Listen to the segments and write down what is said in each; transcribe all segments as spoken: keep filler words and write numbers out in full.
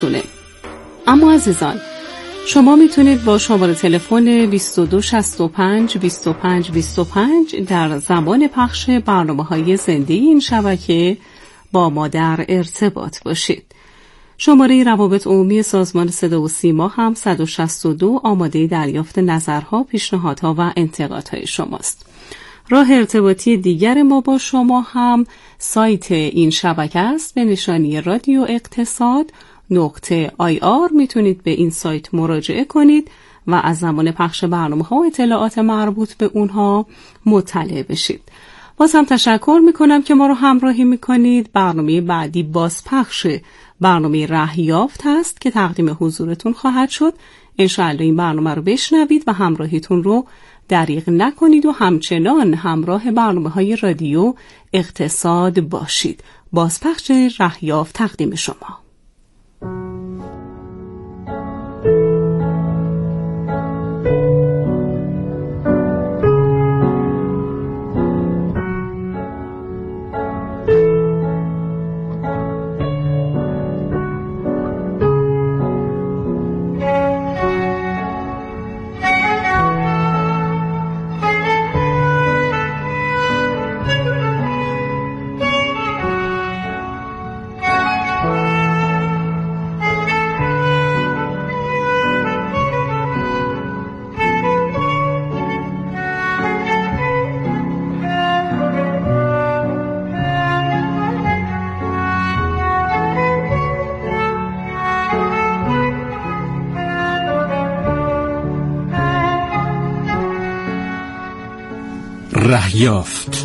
دونه. اما عزیزان، شما میتونید با شماره تلفن بیست و دو شصت و پنج بیست و پنج بیست و پنج در زمان پخش برنامه‌های زنده این شبکه با ما در ارتباط باشید. شماره روابط عمومی سازمان صدا و سیما هم صد و شصت و دو آماده دریافت نظرها، پیشنهادها و انتقادهای شماست. راه ارتباطی دیگر ما با شما هم سایت این شبکه است به نشانی رادیو اقتصاد نقطه آی آر. میتونید به این سایت مراجعه کنید و از زمان پخش برنامه ها و اطلاعات مربوط به اونها مطلع بشید. باز هم تشکر میکنم که ما رو همراهی میکنید. برنامه بعدی بازپخش برنامه رهیافت هست که تقدیم حضورتون خواهد شد. انشاءالله این برنامه رو بشنوید و همراهیتون رو دریغ نکنید و همچنان همراه برنامه های رادیو اقتصاد باشید. بازپخش رهیافت تقدیم شما. رهیافت.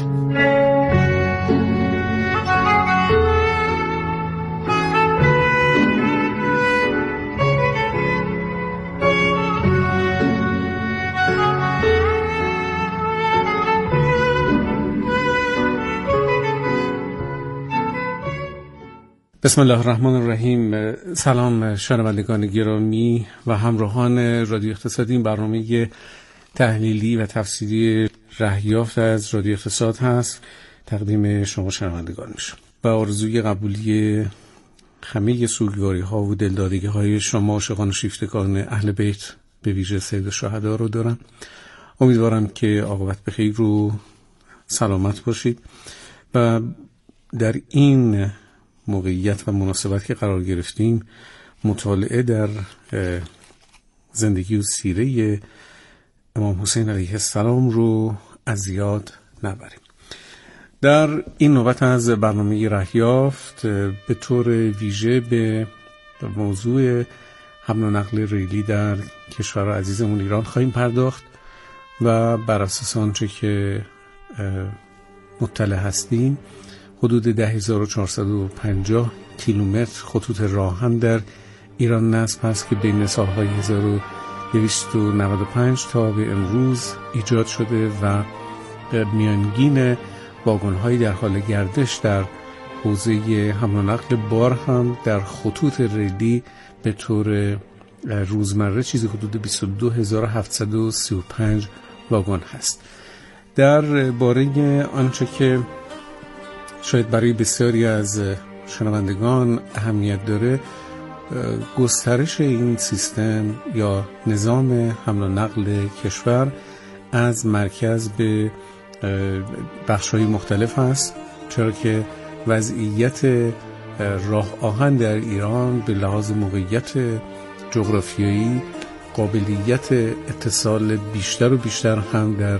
بسم الله الرحمن الرحیم. سلام شنوندگان گرامی و همراهان رادیو اقتصادی. این برنامه تحلیلی و تفسیری رهیافت از رادیو اقتصاد هست، تقدیم شما شنوندگان میشه. با آرزوی قبولی همه سوگواری ها و دلدادگی های شما عاشقان و شیفتگان اهل بیت به ویژه سید الشهدا رو دارم. امیدوارم که عاقبت بخیر رو سلامت باشید و در این موقعیت و مناسبت که قرار گرفتیم مطالعه در زندگی و سیره امام حسین علیه السلام رو از یاد نبریم. در این نوبت از برنامه رهیافت به طور ویژه به موضوع حمل و نقل ریلی در کشور عزیزمون ایران خواهیم پرداخت و بر اساس آنچه که مطلع هستیم حدود ده هزار و چهارصد و پنجاه کیلومتر خطوط راهن در ایران نصب هست که بین سالهای هزار و دویست و نود و پنج تا به امروز ایجاد شده و میانگین واگن‌های در حال گردش در حوزه حمل و نقل بار هم در خطوط ریلی به طور روزمره چیزی حدود بیست و دو هزار و هفتصد و سی و پنج واگن هست. در باره آنچه که شاید برای بسیاری از شنوندگان اهمیت داره، گسترش این سیستم یا نظام حمل و نقل کشور از مرکز به بخش‌های مختلف است، چرا که وضعیت راه آهن در ایران به لحاظ موقعیت جغرافیایی قابلیت اتصال بیشتر و بیشتر هم در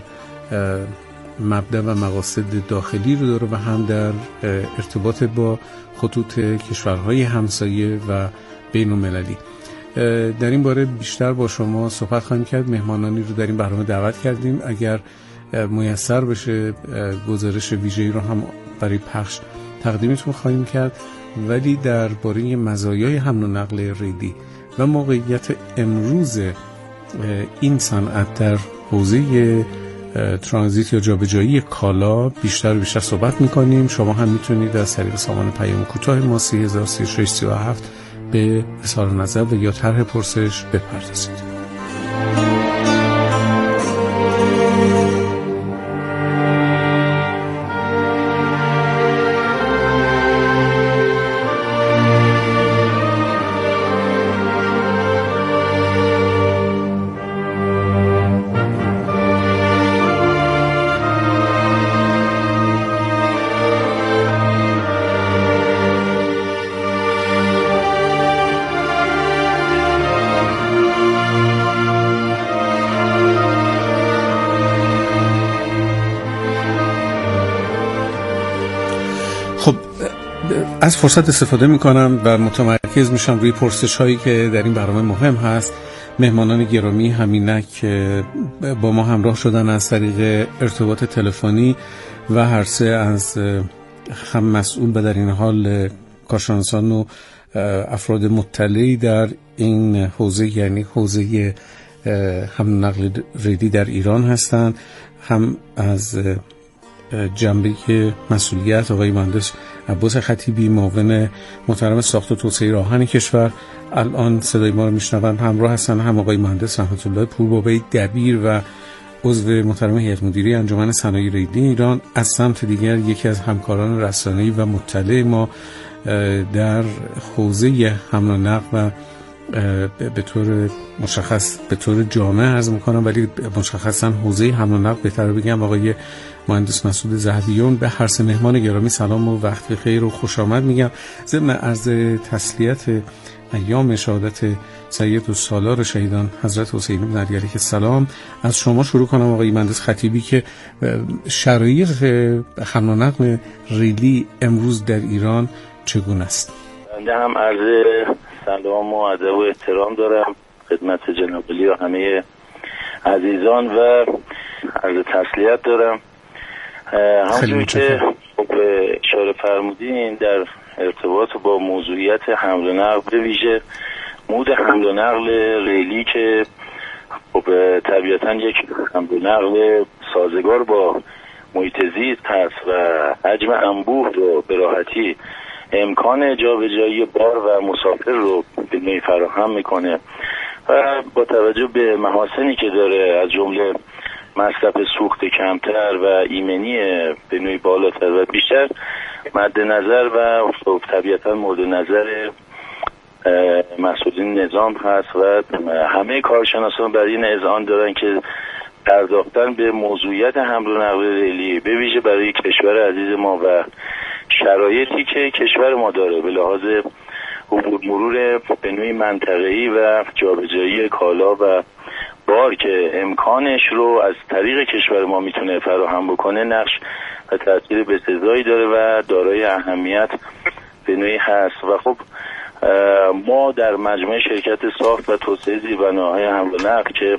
مبدأ و مقاصد داخلی رو داره و هم در ارتباط با خطوط کشورهای همسایه و بین المللی. در این باره بیشتر با شما صحبت خواهیم کرد. مهمانانی رو در این برنامه دعوت کردیم. اگر میسر بشه گزارش ویژه‌ای رو هم برای پخش تقدیمتون خواهیم کرد، ولی در باره مزایای حمل و نقل ریلی و موقعیت امروز این صنعت در حوزه ترانزیت یا جابجایی کالا بیشتر و بیشتر صحبت میکنیم. شما هم میتونید از طریق سامان پیام کوتاه ما سه هزار سی و شش سی و هفت به اظهار نظر و یا طرح پرسش بپردازید. از فرصت استفاده میکنم و متمرکز میشم روی پرسش هایی که در این برنامه مهم هست. مهمانان گرامی همینک با ما همراه شدن از طریق ارتباط تلفنی و هر سه از هم مسئول و در این حال کارشناسان و افراد مطلعی در این حوزه، یعنی حوزه هم نقل ریلی در ایران هستند، هم از جنبه مسئولیت آقای مهندس عباس خطیبی، معاون محترم ساخت و توسعه راهن کشور، الان صدای ما رو میشنون، همراه هستن هم آقای مهندس رحمت الله پوربابی، دبیر و عضو محترم هیئت مدیره انجمن صنایع ریلی ایران. از سمت دیگر یکی از همکاران رسانه‌ای و مطلع ما در حوزه حمل و نقل و به طور مشخص به طور جامع عرض میکنم، ولی مشخصا حوزه حمل و نقل بهتر بگم، آقای مهندس مسعود ذهبیون. به هر سه مهمان گرامی سلام و وقت بخیر و خوش آمد میگم. ضمن عرض تسلیت ایام شهادت سید السالار شهیدان حضرت حسین بن علی علیه السلام از شما شروع کنم آقای مهندس خطیبی که شرایط حمل و نقل ریلی امروز در ایران چگونه است؟ بنده هم عرض سلام و ادب و احترام دارم خدمت جناب علی و همه عزیزان و عرض تسلیت دارم. همونجور که خب اشاره فرمودین در ارتباط با موضوعیت حمل و نقل، به ویژه مود حمل و نقل ریلی که خب طبیعتاً یک حمل و نقل سازگار با محیط زیست هست و حجم انبوه رو به راحتی امکان جابجایی بار و مسافر رو به نوعی فراهم میکنه و با توجه به محاسنی که داره از جمله مصرف سوخت کمتر و ایمنی به نوعی بالاتر و بیشتر مد نظر و طبیعتا مورد نظر مسئولین نظام هست و همه کارشناسان بر این اذعان دارن که پرداختن به موضوعیت حمل و نقل ریلی به ویژه برای کشور عزیز ما و شرایطی که کشور ما داره به لحاظ عبور مرور به نوعی منطقه‌ای و جابجایی کالا و بار که امکانش رو از طریق کشور ما میتونه فراهم بکنه، نقش و تاثیر بسزایی داره و دارای اهمیت به نوعی هست. و خب ما در مجموعه شرکت ساخت و توسعه زیربناهای حمل و نقل که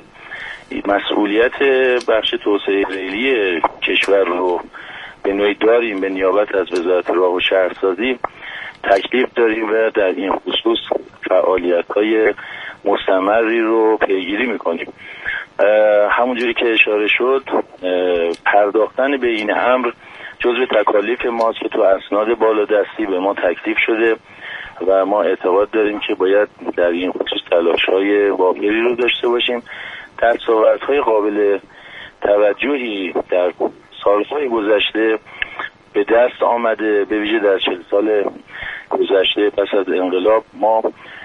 مسئولیت بخش توسعه ریلی کشور رو به نوعی داریم به نیابت از وزارت راه و شهرسازی، تکلیف داریم و در این خصوص فعالیت‌های مستمری رو پیگیری میکنیم. همونجوری که اشاره شد پرداختن به این امر جزو تکالیف ماست که تو اسناد بالادستی به ما تکلیف شده و ما اعتقاد داریم که باید در این خصوص تلاش‌های واقعی رو داشته باشیم. دستاوردهای قابل توجهی در سالهای گذشته به دست آمده، به ویژه در چهل سال گذشته پس از انقلاب ما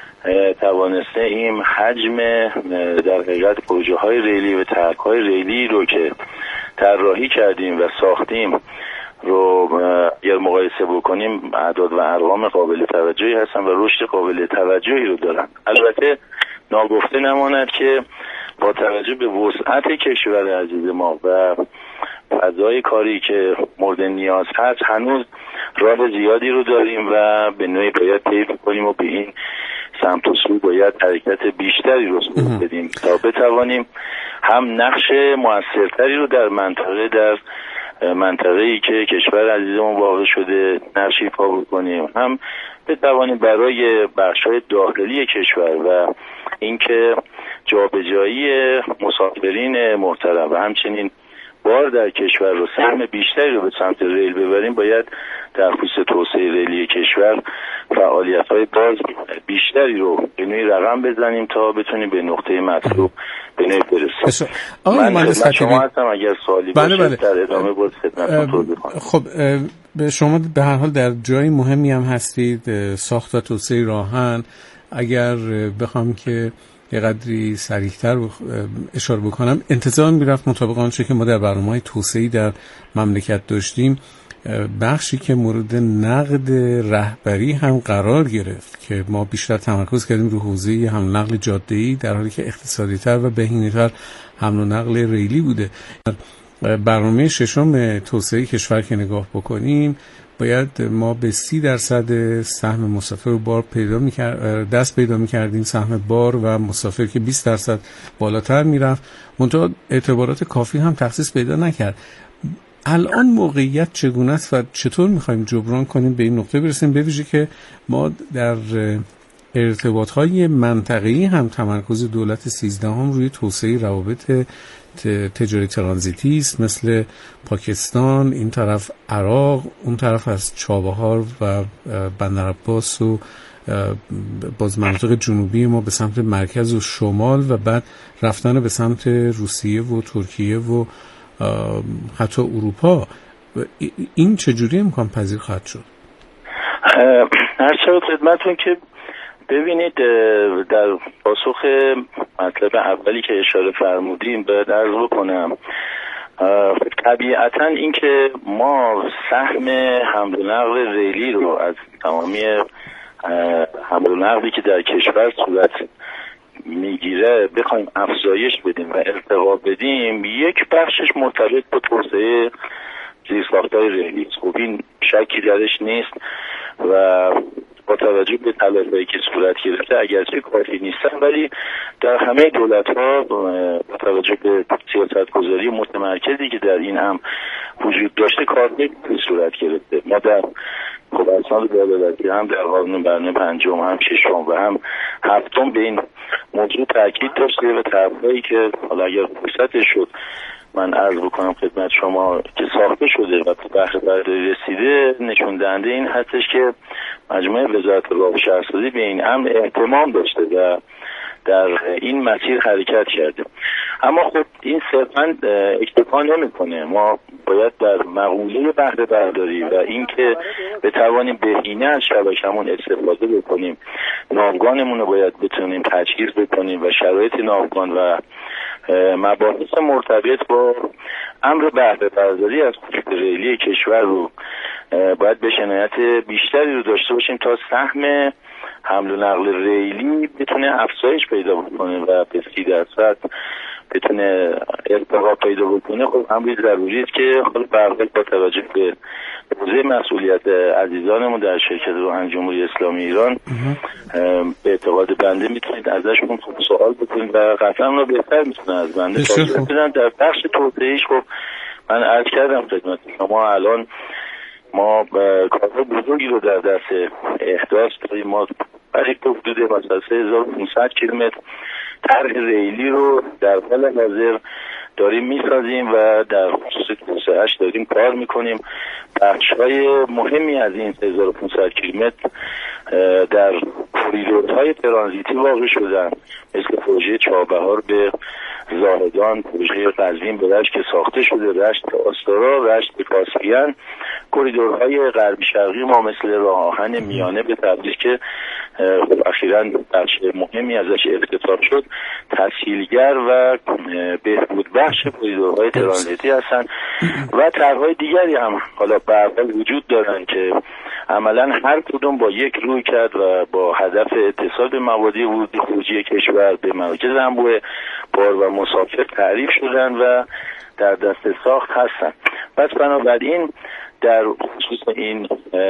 توانسته ایم حجم در حقیقت پروژه های ریلی و ترک های ریلی رو که طراحی کردیم و ساختیم رو اگر مقایسه بکنیم اعداد و ارقام قابل توجهی هستن و رشد قابل توجهی رو دارن. البته ناگفته نماند که با توجه به وسعت کشور عزیز ما و فضای کاری که مورد نیاز هست هنوز راه زیادی رو داریم و به نوعی باید طی کنیم و به این سمت و سو باید حرکت بیشتری رو صورت بدیم تا بتوانیم هم نقش موثرتری رو در منطقه در منطقه‌ای که کشور عزیزمون واقع شده نقش ایفا بکنیم، هم بتوانیم برای بخش‌های داخلی کشور و اینکه جابجایی مسافرین محترم و همچنین بار در کشور رو سهم بیشتری رو به سمت ریل ببریم، باید در خصوص توسعه ریلی کشور فعالیت‌های باز بیشتری رو به نوعی رقم بزنیم تا بتونیم به نقطه مطلوب به نوعی برسیم. من خدمت شما هستم اگر سوالی بله باشه بله. در ادامه باز خدمتتون توضیح کنم. خب به شما به هر حال در جای مهمی هم هستید، ساخت و توسعه راهن. اگر بخوام که یه قدری سریع‌تر اشاره بکنم، انتظار میرفت مطابق آنچه که ما در برنامه‌های توسعه‌ای در مملکت داشتیم بخشی که مورد نقد رهبری هم قرار گرفت که ما بیشتر تمرکز کردیم رو حوزه حمل و نقل جاده‌ای، در حالی که اقتصادی‌تر و بهینه‌تر حمل و نقل ریلی بوده. برنامه ششم توسعه کشور که نگاه بکنیم باید ما به سی درصد سهم مسافر و بار پیدا می‌کرد دست پیدا می‌کردیم، سهم بار و مسافر که بیست درصد بالاتر میرفت، منتها اعتبارات کافی هم تخصیص پیدا نکرد. الان موقعیت چگونه است و چطور می‌خوایم جبران کنیم به این نقطه برسیم، به ویژه که ما در ارتباط‌های منطقه‌ای هم تمرکز دولت سیزدهم روی توسعه روابط تجاری ترانزیتی است، مثل پاکستان، این طرف عراق، اون طرف از چابهار و بندرعباس و باز مناطق جنوبی ما به سمت مرکز و شمال و بعد رفتن به سمت روسیه و ترکیه و حتی اروپا. این چجوری امکان پذیر خواهد شد؟ هر چه خدمتون که ببینید، در پاسخ مطلب اولی که اشاره فرمودیم باید عرض بکنم طبیعتا این که ما سهم حمل و نقل ریلی رو از تمامی حمل و نقلی که در کشور صورت میگیره بخوایم افزایش بدیم و ارتقا بدیم، یک بخشش مرتبط با توسعه زیرساخت‌های ریلی. خب این شکی درش نیست و با توجه به تلاش‌هایی که صورت گرفته اگرچه کافی نیستن، ولی در همه دولت‌ها با توجه به سیاست‌گذاری متمرکزی که در این هم وجود داشته کارهای صورت گرفته. ما در خبرسان دولتی هم در قانون برنامه پنجم هم ششم و هم هفتم به این موضوع تاکید داشته و طرح‌هایی که حالا اگر فرصتش شد من عرض بکنم خدمت شما که ساخته شده و به بهره برداری رسیده، نشون دهنده این هستش که مجموعه وزارت راه و شهرسازی به این امر اهتمام داشته و در این مسیر حرکت کرده. اما خب این صرفاً اکتفا نمی‌کنه. ما باید در مقوله بهره برداری و اینکه بتوانیم بهینه از شبکه‌مون استفاده بکنیم، ناوگانمون رو باید بتونیم تجهیز بکنیم و شرایط ناوگان و مباحث مرتبط با امر بهره برداری از خطوط ریلی کشور رو باید به شنایت بیشتری رو داشته باشیم تا سهم حمل و نقل ریلی بتونه افزایش پیدا بکنه و به سی درصد بتونه ارتقا پیدا بکنه. خب امری ضروری است که حالا برای با توجه به حوزه مسئولیت عزیزانمون در شرکت روحانی جمهوری اسلامی ایران به اعتقاد بنده میتونید ازشون سوال بکنید و قطعا رو بهتر میتونن از بنده سوال بدن. در بخش توسعه‌ایش خب من عرض کردم خدمت شما الان ما کارهای بزرگی رو در دست احداث داریم. ما برای حدود مثلا سه هزار و پانصد کیلومتر طرح ریلی رو در حال حاضر داریم میسازیم و در خصوص توسعه‌اش داریم کار میکنیم. بخش‌های مهمی از این سه هزار و پانصد کیلومتر در کوریدورهای ترانزیتی واقع شدن، مثل پروژه چابهار به زاهدان، پروژه قزوین به رشت که ساخته شده، رشت به آستارا، رشت به کاسپیان، کوریدورهای غربی شرقی ما مثل راه آهن میانه به تبریز که اخیراً بخش مهمی ازش افتتاح شد، تسهیلگر و بهبود بخش کوریدورهای ترانزیتی هستند و طرح‌های دیگری هم حالا به حال وجود دارن که عملاً هر کدوم با یک روی کرد و با هدف اتصال به مبادی ورودی خروجی کشور به مراکز انبوه بار و مسافر تعریف شدن و در دست ساخت هستن. پس بنابراین در خصوص این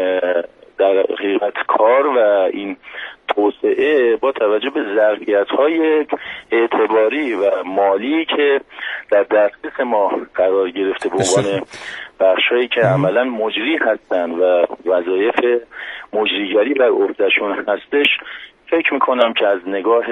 در حقیقت کار و این توسعه با توجه به ظرفیت‌های اعتباری و مالی که در دسترس ما قرار گرفته به عنوان بخشایی که عملاً مجری هستن و وظایف مجریگری بر عهدهشون هستش، فکر میکنم که از نگاه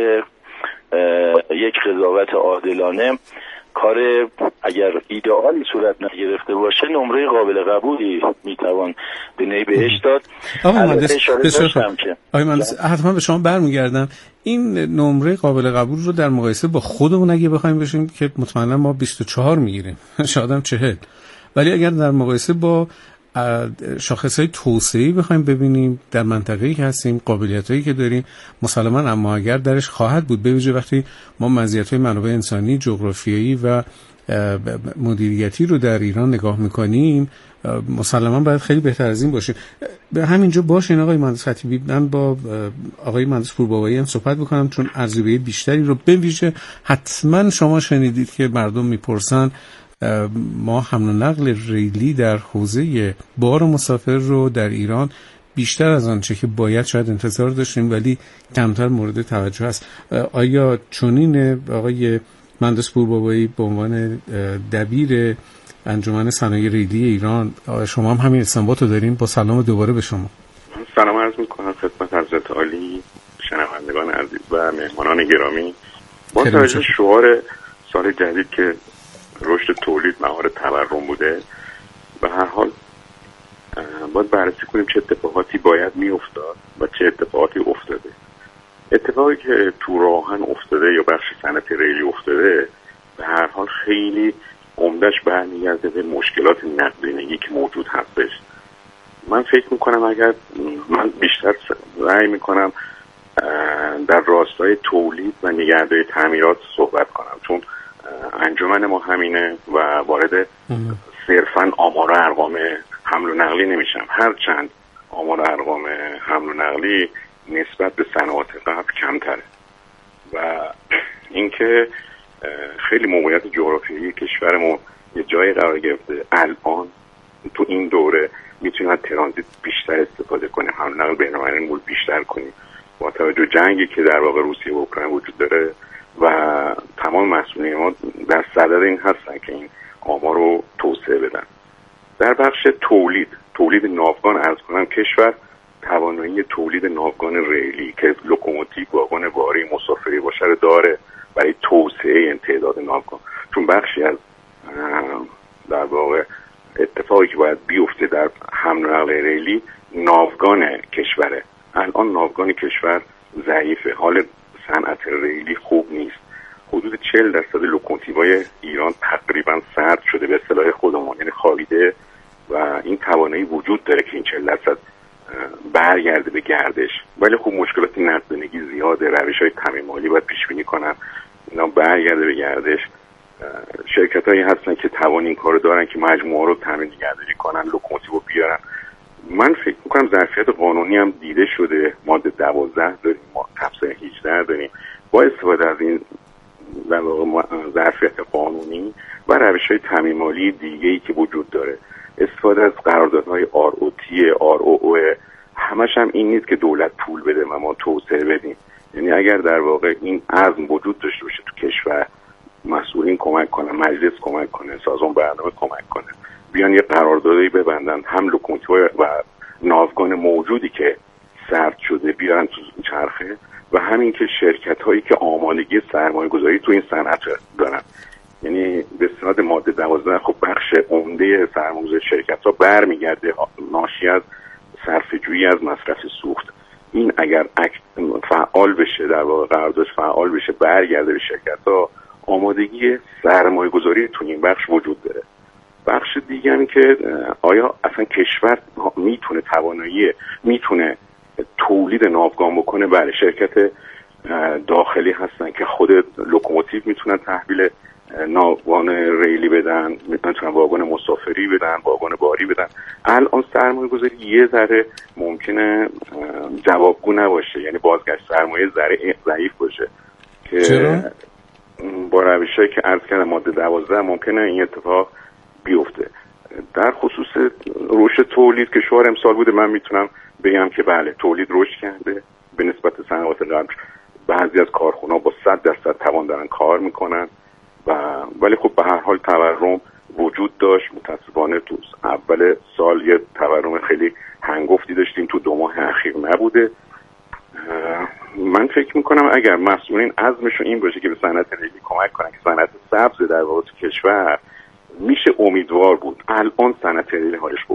یک قضاوت عادلانه کار اگر ایدئالی صورت نگرفته باشه نمره قابل قبولی میتوان به نی بهش داد. آقای مهندس آقای مهندس حتما به شما برمیگردم. این نمره قابل قبول رو در مقایسه با خودمون اگه بخوایم بشیم که مطمئنا ما بیست و چهار میگیریم، شاید هم چهل، ولی اگر در مقایسه با شاخصهای توسعه‌ای بخوایم ببینیم در منطقه‌ای که هستیم، قابلیتایی که داریم، مسلماً اما اگر درش خواهد بود، به ویژه وقتی ما مزیت‌های منابع انسانی، جغرافیایی و مدیریتی رو در ایران نگاه می‌کنیم، مسلماً باید خیلی بهتر از این باشه. به همینجا باشین آقای مهندس خطیبی، من با آقای مهندس پوربابایی هم صحبت بکنم چون ارزیابی بیشتری رو به ویژه حتما شما شنیدید که مردم میپرسن ما حمل و نقل ریلی در حوزه بار مسافر رو در ایران بیشتر از آنچه که باید شاید انتظار داشتیم ولی کمتر مورد توجه است. آیا چنین آقای مهندس پوربابایی به عنوان دبیر انجمن صنایع ریلی ایران، شما هم همین استنباط رو دارین؟ با سلام دوباره به شما. سلام عرض میکنم خدمت حضرت عالی، شنوندگان عزیز و مهمانان گرامی. با توجه شعار سال جدید که رشد تولید مهار تورم بوده، به هر حال باید بررسی کنیم چه اتفاقاتی باید میافتاد و چه اتفاقاتی افتاده. اتفاقی که تو راهن افتاده یا بخش صنعت ریلی افتاده به هر حال خیلی عمدش برمیگرده به مشکلات نقدینگی که موجود هستش. من فکر میکنم اگر من بیشتر سعی میکنم در راستای تولید و نگهداری تعمیرات صحبت کنم، چون انجمن ما همینه و وارد صرفا آمار و ارقام حمل و نقلی نمیشم، هرچند آمار و ارقام حمل و نقلی نسبت به سنوات قبل کمتره و اینکه خیلی موقعیت جغرافیایی کشورمون یه جای قرار گرفته، الان تو این دوره میتونیم از ترانزیت بیشتر استفاده کنیم، حمل و نقل بین‌المللی مول بیشتر کنیم با توجه جنگی که در واقع روسیه و اوکراین وجود داره و تمام مسئولین ما در صدد این هستن که این آمار رو توسعه بدن. در بخش تولید تولید ناوگان عرض کنم کشور توانایی تولید ناوگان ریلی که لوکوموتیو، واگن باری، مسافری باشه رو داره برای توسعه این تعداد ناوگان، چون بخشی از در واقع اتفاقی که باید بیفته در حمل و نقل ریلی ناوگان کشوره. الان ناوگان کشور ضعیفه، حال صنعت ریلی خوب نیست. حدود چهل درصد لوکوموتیوهای ایران تقریبا سرد شده به اصطلاح خودمون، یعنی خوابیده و این توانایی وجود داره که این چهل درصد برگرده به گردش، ولی خب مشکلات نقدینگی زیاده، روش‌های تامین مالی باید پیش بینی کنن اینا برگرده به گردش. شرکتایی هستن که توان این کارو دارن که مجموعه رو تامین نگهداری کنن، لوکوموتیو بیارن. من فکر میکنم ظرفیت قانونی هم دیده شده، ماده دوازده داریم، ما تفسیر هجده داریم. با استفاده از این در واقع ظرفیت قانونی و روش‌های تامین مالی دیگه‌ای که وجود داره، استفاده از قراردادهای آر او تی، آر او او، همش هم این نیست که دولت پول بده و ما توسعه بدیم. یعنی اگر در واقع این عزم وجود داشته باشه تو کشور، مسئولین کمک کنن، مجلس کمک کنه، سازمان برنامه کمک کنه، بیان یه قراردادی ببندن، هم لوکوموتیو و ناوگان موجودی که سرد شده بیارن تو چرخه و همین که شرکت هایی که آمادگی سرمایه گذاری تو این صنعت دارن، یعنی به استناد ماده دوازده خب بخش عمده سرمایه‌گذاری شرکت ها برمیگرده ناشی از صرفه‌جویی از مصرف سوخت. این اگر فعال بشه، در واقع قرارداد فعال بشه، برگرده به شرکت ها، آمادگی سرمایه گذاری تو این بخش وجود داره. بخش دیگه هم که آیا اصلا کشور میتونه توانایی میتونه تولید ناوگان بکنه؟ بله، شرکت داخلی هستن که خود لوکوموتیو میتونن تحویل ناوگان ریلی بدن، میتونن واگن مسافری بدن، واگن باری بدن. الان سرمایه گذاری یه ذره ممکنه جوابگو نباشه، یعنی بازگشت سرمایه ذره ضعیف باشه که چرا؟ با روشی که عرض کردم ماده دوازده ممکنه این اتفاق بیفته. در خصوص رشد تولید که شعار امسال بوده، من میتونم بگم که بله تولید رشد کرده به نسبت سنوات قبل. بعضی از کارخونه‌ها با صد درصد توان دارن کار میکنن و ولی خب به هر حال تورم وجود داشت. متاسفانه تو اول سال یه تورم خیلی هنگفتی داشتیم، تو دو ماه اخیر نبوده. من فکر میکنم اگر مسئولین عزمشون این باشه که به صنعت ریلی کمک کنن که صنعت سبز در واقع تو کشور، میشه امیدوار بود. الان صنعت ریلی حالش خوب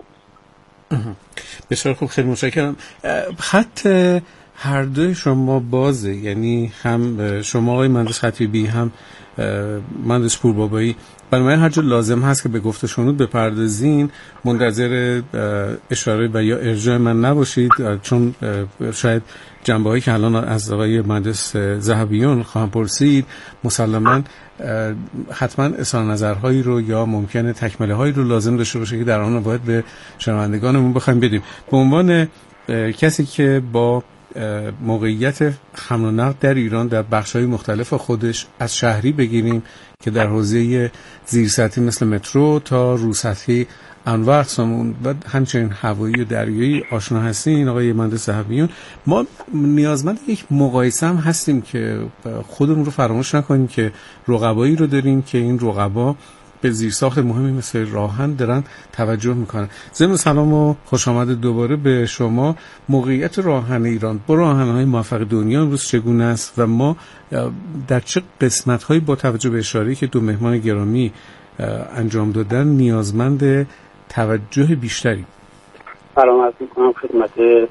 است. بسیار خوب، خیلی متشکرم. خط هر دوی شما بازه، یعنی هم شما آقای مهندس خطیبی هم مهندس پوربابایی، بنابراین هر جا لازم هست که به گفته شنود بپردازین منتظر اشاره و یا ارجاع من نباشید، چون شاید جنبه هایی که الان از آقای مهندس ذهبیون خواهم پرسید مسلماً حتما اظهار نظرهایی رو یا ممکنه تکمله هایی رو لازم داشته باشه که در آن باید به شنوندگانمون بخوایم بدیم. به عنوان کسی که با موقعیت حمل و نقل در ایران در بخش‌های مختلف خودش، از شهری بگیریم که در حوزه زیرسطحی مثل مترو تا روسطحی انواع اقسام و همچنین هوایی و دریایی آشنا هستین آقای مهندس ذهبیون، ما نیازمند یک مقایسه هم هستیم که خودمون رو فراموش نکنیم که رقبایی رو داریم که این رقبا به زیرساخت مهمی مثل راهن دارن توجه میکنن. ضمن سلام و خوش آمد دوباره به شما. موقعیت راهن ایران با راهن‌های موفق دنیا امروز چگونه است و ما در چه قسمت‌هایی با توجه به اشاره‌ای که دو مهمان گرامی انجام دادن نیازمند توجه بیشتری؟ سلام عرض می‌کنم خدمت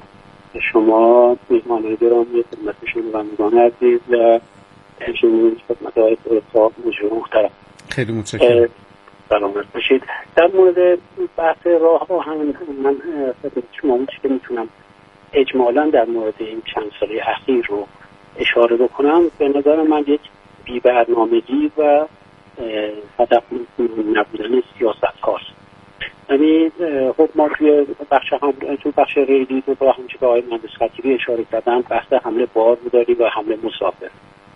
شما مهمانان گرامی، خدمت شنوندگان عزیز و همچنین خدمت آقای صاحب مجری محترم. خیلی متشکرم. سلامت باشید. در مورد بحث راه آهن من خدمت شما اون چیزی که میتونم اجمالاً در مورد این چند ساله اخیر رو اشاره بکنم، به نظر من یک بی‌برنامگی و هدف نبودن سیاست‌کار. یعنی خب ما توی بخش هم توی بخش ریلی تو با همچه که آقای مهندس خطیبی اشاره کردن بحث حمله بار رو داریم و حمله مسافر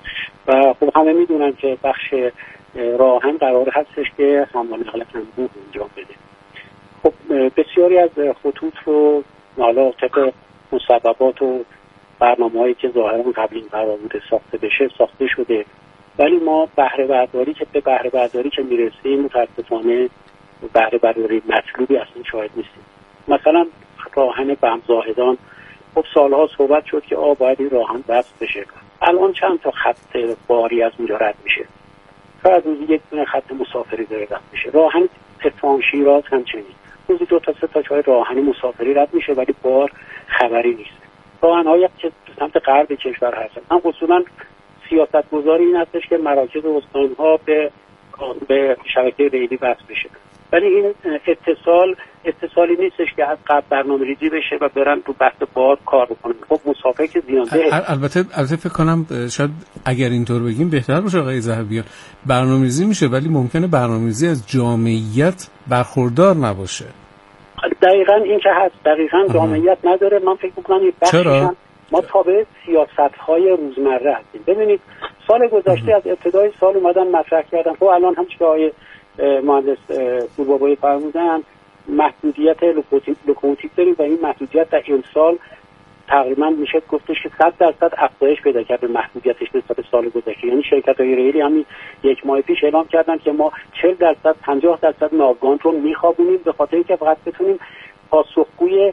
و خب همه میدونن که بخش راهن قرار هستش که حمل و نقل انبوه انجام بده. خب بسیاری از خطوط رو حالا طبق مسببات و برنامه‌هایی که ظاهراً قبل این قرار بوده ساخته بشه ساخته شده، ولی ما بهره برداری که به بهره برداری که میرسیم متاسفانه بهره برداری مطلوبی اصلا شاهد نیستیم. مثلا راهن بمزاهدان خب سالها صحبت شد که آ باید این راهن بسته بشه. الان چند تا خط باری از اونجا رد میشه، فقط روزی یک دونه خط مسافری داره رد میشه. راهن تهران شیراز همچنین روزی دو تا سه تا جای راهن مسافری رد میشه ولی بار خبری نیست. راهن‌هایی که سمت غرب کشور هستن هم اصولا سیاست‌گذاری این هستش که مراکز استان‌ها به به شبکه ریلی وصل بشه، ولی این اتصال اتصالی نیستش که از قبل برنامه‌ریزی بشه و برن تو بحث بار کار بکنن. خب مسافر که زیاده. البته البته فکر کنم شاید اگر اینطور بگیم بهتر باشه آقای ذهبیان، برنامه‌ریزی میشه ولی ممکنه برنامه‌ریزی از جامعیت برخوردار نباشه. دقیقاً این که هست، دقیقاً جامعیت نداره. من فکر می‌کنم این بخشش ما تابع سیاست‌های روزمره هستیم. ببینید سال گذشته از ابتدای سال اومدن مطرح کردن، خب الان هم چه آقای مهندس پوربابایی فرمودن محدودیت لوکوموتیو داریم و این محدودیت در این سال تقریبا میشه گفتش که صد درصد افزایش پیدا کرده محدودیتش نسبت به سال گذشته. یعنی شرکت‌های ریلی همین یک ماه پیش اعلام کردن که ما چهل درصد پنجاه درصد ناوگان رو میخوابونیم به خاطر اینکه فقط بتونیم پاسخگوی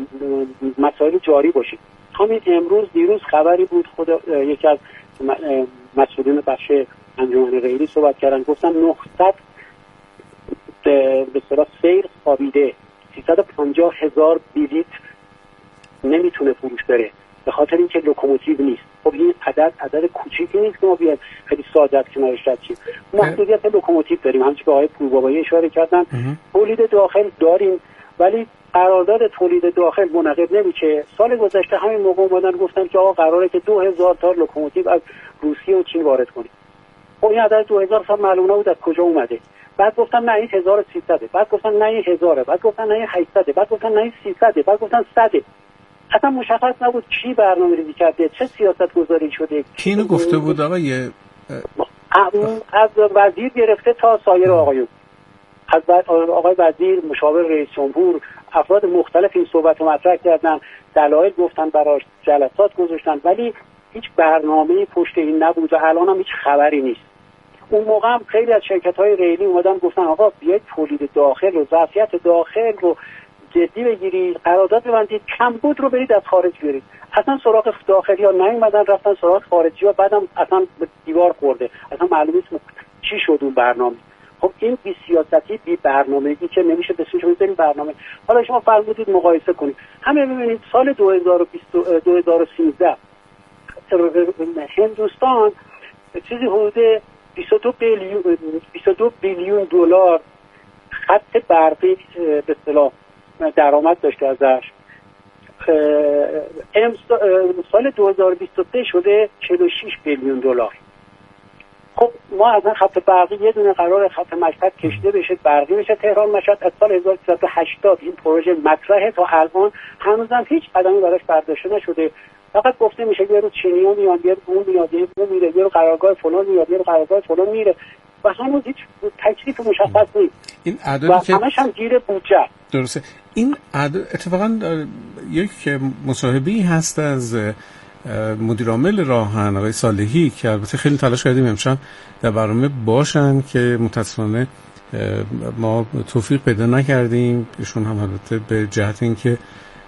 مسائل جاری باشیم. همین امروز دیروز خبری بود، خود یکی از مسئولین بخش انجمن ریلی صحبت کردن، گفتن نهصد به اصطلاح سیر خوابیده، سیصد و پنجاه هزار بلیت نمیتونه فروش بره به خاطر اینکه لوکوموتیو نیست. خب این عدد عدد کوچیکی نیست که ما بیاد خیلی ساده کنارش رد شیم. محدودیت لوکوموتیو داریم، همونجوری که آقای پوربابایی اشاره کردن. تولید داخل داریم ولی قرارداد تولید داخل منعقد نمیشه. سال گذشته همین موقع اومدن گفتن که آقا قراره که دو هزار تا لوکوموتیو از روسیه و چین وارد کنیم. خب این عدد دو هزار تا معلوم نبود از کجا اومده. بعد گفتن نه این هزار و سیصد، بعد گفتن نه این هزار، بعد گفتن نه این هشتصد، بعد گفتن نه این سیصد، بعد گفتن صد. اصلا مشخص نبود کی برنامه‌ریزی کرده، چه سیاست گذاری شده. کی اینو گفته بود آقای از وزیر گرفته تا سایر آقایون، از آقای وزیر، مشاور رئیس جمهور، افراد مختلف این صحبت رو مطرح کردن، دلایل گفتن براش، جلسات گذاشتن، ولی هیچ برنامه‌ای پشت این نبود و الان هم هیچ خبری نیست. اون موقع هم خیلی از شرکت‌های ریلی اومدن گفتن آقا بیاید تولید داخل و ظرفیت داخل رو جدی بگیرید، قرارداد ببندید، کمبود رو برید از خارج بیارید. اصلا سراغ داخلی ها نیومدن، رفتن سراغ خارجی ها، بعدم اصلا به دیوار خورده، اصلا معلوم نیست چی شد اون برنامه. خب این بی سیاستی، بی برنامه‌ای که نمیشه بسیارش بزنیم برنامه. حالا شما فرمودید مقایسه کنید، همه ببینید سال دو هزار و بیست دو هزار و سیزده هندوستان چیزی حدود بیست و دو بیلیون دلار خط برقی به اصطلاح درآمد داشته ازش. سال دو هزار و بیست و سه شده چهل و شش بیلیون دلار. خب ما از این خط برقی یه دونه قرار خط مشهد کشیده بشه، برقی بشه تهران مشهد. از سال هزار و سیصد و هشتاد این پروژه مطرحه، تا الان هنوزم هیچ قدمی براش برداشته نشده. فقط گفته میشه یه رو چینی‌ها میاد، یه رو اون میاد، یه رو میره، یه رو قرارگاه فلان میاد، یه رو قرارگاه فلان میره و هنوز هیچ تکلیف مشخص نیست. این و عددی که همش هم گیر بودجه. درسته. این عدد اتفاقا یک مصاحبه‌ای هست از مدیر عامل راهن آقای صالحی که البته خیلی تلاش کردیم امشب در برنامه باشن که متأسفانه ما توفیق پیدا نکردیم. ایشون هم البته به جهت اینکه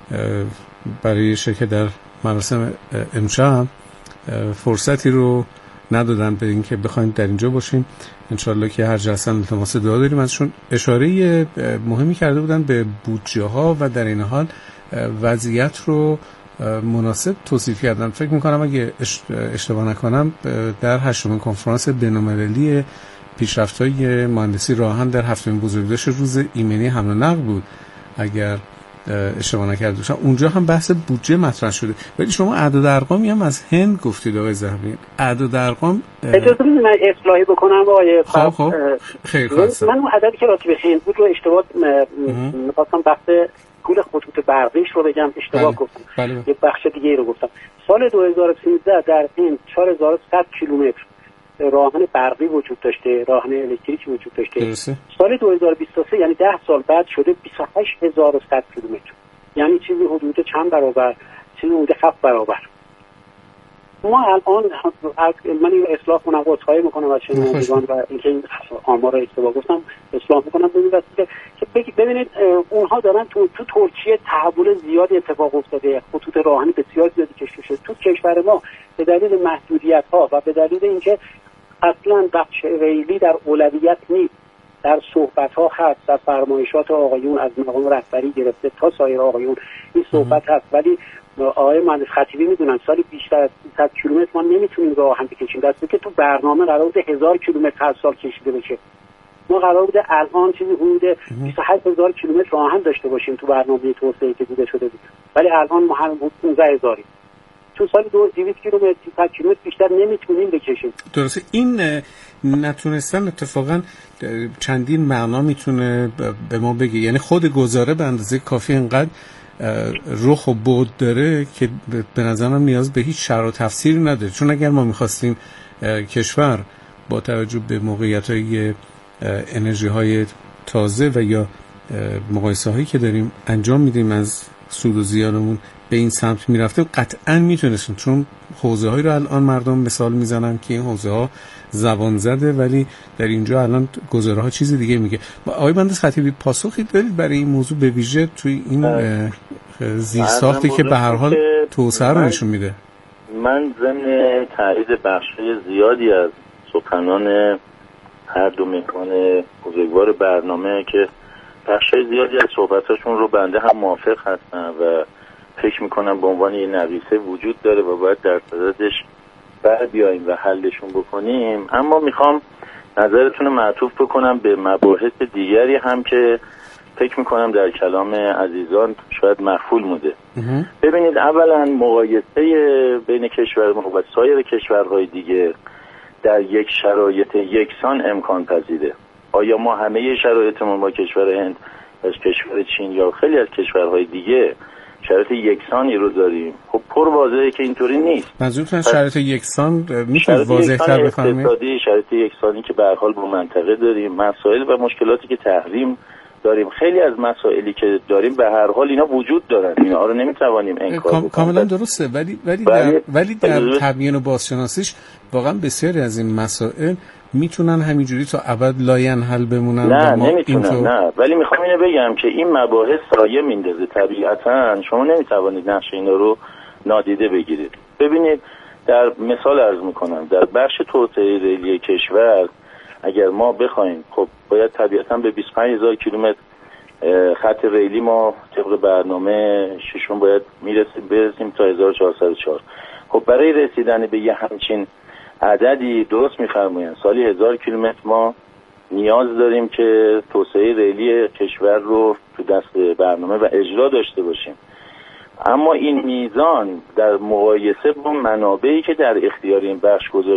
برای شرکت در مراسم امشب فرصتی رو ندادن به اینکه بخوایم در اینجا باشیم. انشالله که هر جلسه التماس دعا داریم ازشون. اشاره مهمی کرده بودن به بودجه ها و در این حال وضعیت رو مناسب توصیف کردن. فکر میکنم اگه اشتباه نکنم در هشتمین کنفرانس بین‌المللی پیشرفت‌های مهندسی راهن در هفتمین بزرگداشت روز ایمنی حمل و نقل بود اگر اشتباه نکرده باشم، اونجا هم بحث بودجه مطرح شده. ولی شما اعداد ارقامی هم از هند گفتید آقای زهبی. اعداد ارقام اجازه بدید من اصلاحی بکنم آقای خب خب خیلی خواستم. من اون عددی که راجع به هند بود رو اشتباه می‌خواستم بحث پول خطوط برقیش رو بگم، اشتباه بله. گفتم. بله. یه بخش دیگه ای رو گفتم. سال دو هزار و سیزده در هند چهار هزار و صد کیلومتر راهن برقی وجود داشته، راهن الکتریکی وجود داشته. درسته. سال دو هزار و بیست و سه یعنی ده سال بعد شده بیست و هشت هزار و صد کیلومتر. یعنی چیزی حدود چند برابر؟ چیزی حدود هفت برابر. ما الان من این اصلاح کنم و عذرخواهی میکنم از شنوندگان و اینکه این آمار رو اشتباه گفتم اصلاح میکنم. ببینید که ببینید اونها دارن تو تو ترکیه تحول زیادی اتفاق افتاده، خطوط راهنی بسیار زیادی کشیده شده. تو کشور ما به دلیل محدودیت ها و به دلیل اینکه اصلا بخش ریلی در اولویت نیست، در صحبت ها هست، در فرمایشات آقایون از مقام رهبری گرفته تا سایر آقایون این صحبت هست، ولی آقای مهندس خطیبی میدونن سالی بیشتر از صد کیلومتر ما نمیتونیم راهن بکشیم، در که تو برنامه قرار بوده هزار کیلومتر هر سال کشیده بشه. ما قرار بوده الان چیزی حدود بیست و هشت هزار کیلومتر راهن داشته باشیم تو برنامه توسعه که دیده شده بود، ولی الان ما هم پانزده هزاری. تو سال دویست کیلومتر صد کیلومتر بیشتر نمیتونیم بکشیم. درسته. این نتونستن اتفاقا چندین معنا میتونه به ما بگه. یعنی خود گزاره به اندازه کافی انقدر رخ و بعد داره که به نظرم نیاز به هیچ شرح و تفسیری نداره. چون اگر ما میخواستیم کشور با توجه به موقعیت‌های انرژی‌های تازه و یا مقایسه‌هایی که داریم انجام میدیم از سود و زیانمون به این سمت میرفته، قطعا میتونستیم. چون حوزه هایی رو الان مردم مثال میزنن که این حوزه ها زبان زده، ولی در اینجا الان گزاره ها چیز دیگه میگه. آقای مهندس خطیبی پاسخی دارید برای این موضوع به ویژه توی این زیرساختی که به هر حال توسعه رو نشون میده؟ من ضمن تایید بخشای زیادی از سخنان هر دو مهمان بزرگوار برنامه که بخشای زیادی از صحبتاشون رو بنده هم موافق هستم و فکر میکنم به عنوان یه نویسه وجود داره و باید در صددش بر بیاییم و حلشون بکنیم. اما میخوام نظرتون رو معطوف بکنم به مباحث دیگری هم که فکر میکنم در کلام عزیزان شاید مخفول موده. ببینید، اولا مقایسه بین کشور ما و سایر کشورهای دیگه در یک شرایط یکسان امکان پذیره. آیا ما همه شرایطمون با کشور هند از کشور چین یا خیلی از کشورهای دیگه شرایط یکسانی رو داریم؟ خب پر واضحه که اینطوری نیست. منظورتون شرایط یکسان میتونه واضح‌تر بفهمید؟ اقتصادی، شرایط یکسانی که به هر حال با منطقه داریم، مسائل و مشکلاتی که تحریم داریم، خیلی از مسائلی که داریم به هر حال اینا وجود دارن، اینا رو نمیتوانیم انکار کنیم. کاملا درسته، ولی ولی در ولی در تبیین و بازشناسیش واقعا بسیاری از این مسائل میتونن همینجوری تا ابد لاینحل بمونن. نه نمیتونن، نه. ولی میخوام اینو بگم که این مباحث سایه میندازه. طبیعتا شما نمیتوانید نقش اینا رو نادیده بگیرید. ببینید، در مثال عرض میکنم در بخش توسعه ریلی کشور اگر ما بخوایم، خب باید طبیعتا به بیست و پنج هزار کیلومتر خط ریلی ما طبق برنامه ششم باید میرسیم برسیم تا هزار و چهارصد و چهار. خب برای رسیدن به یه همچین عددی درست میفرمایند سالی هزار کیلومتر ما نیاز داریم که توسعه ریلی کشور رو تو دست برنامه و اجرا داشته باشیم. اما این میزان در مقایسه با منابعی که در اختیار این بخش گذاشته